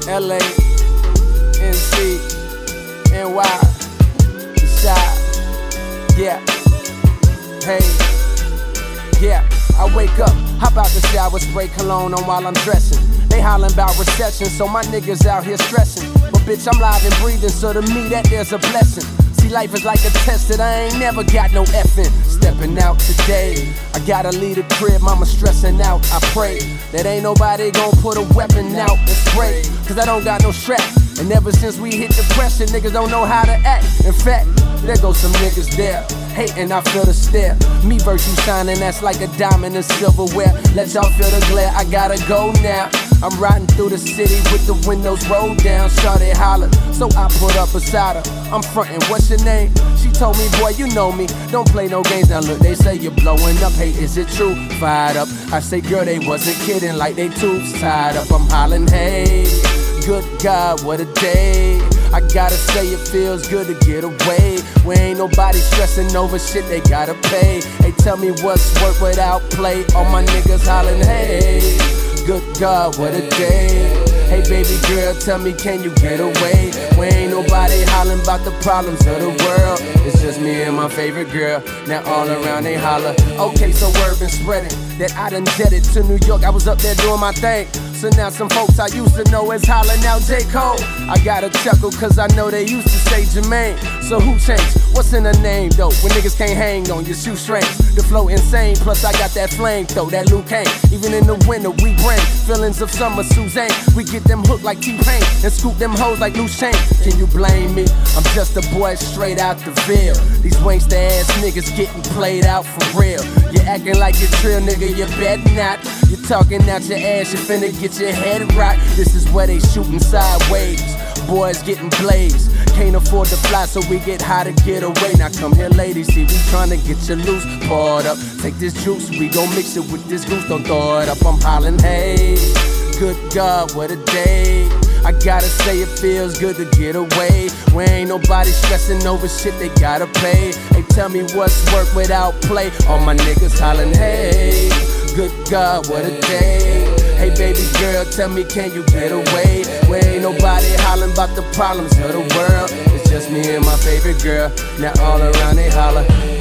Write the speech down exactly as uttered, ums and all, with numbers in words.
L A, N C, N Y, the shot. Yeah, hey, yeah. I wake up, hop out the shower, spray cologne on while I'm dressing. They hollin' about recession, so my niggas out here stressing. But bitch, I'm live and breathing, so to me that there's a blessing. See, life is like a test that I ain't never got no effing. Stepping out today, I gotta leave the crib, mama stressing out. I pray that ain't nobody gon' put a weapon out and spray, cause I don't got no strap. And ever since we hit depression, niggas don't know how to act. In fact, there goes some niggas there, hating, I feel the stare. Me virtue shining, that's like a diamond in silverware. Let y'all feel the glare, I gotta go now. I'm riding through the city with the windows rolled down. Shawty holler, so I put up beside her. I'm frontin', what's your name? She told me, boy, you know me, don't play no games. Now look, they say you're blowing up, hey, is it true? Fired up, I say, girl, they wasn't kidding, like they tubes tied up. I'm hollering, hey, good God, what a day. I gotta say it feels good to get away. We ain't nobody stressing over shit they gotta pay. Hey, tell me what's work without play. All my niggas hollering, hey, good God, what a day. Hey baby girl, tell me, can you get away? We ain't nobody hollering about the problems of the world. It's just me and my favorite girl. Now all around they holler. Okay, so word been spreading that I done jetted to New York. I was up there doing my thing. So now some folks I used to know is hollering out J. Cole. I gotta chuckle cause I know they used to say Jermaine. So who changed? What's in the name though? When niggas can't hang on your shoestrings. The flow insane, plus I got that flame though, that Luke Kane. Even in the winter we bring feelings of summer Suzanne. We get them hooked like T-Pain and scoop them hoes like loose chain. Can you blame me? I'm just a boy straight out the Ville. These wankster ass niggas getting played out for real. You acting like you're trill, nigga, you bet not. You talking out your ass, you finna get your head right. This is where they shooting sideways. Boys getting blazed. Can't afford to fly, so we get high to get away. Now come here, ladies, see we tryna get you loose. Pour it up, take this juice, we gon' mix it with this goose. Don't throw it up, I'm hollering, hey, good God, what a day. I gotta say it feels good to get away. We ain't nobody stressing over shit they gotta pay. Hey, tell me what's work without play. All my niggas hollering, hey, good God, what a day. Hey baby girl, tell me, can you get away? We ain't nobody hollering about the problems of the world. It's just me and my favorite girl. Now all around they holler.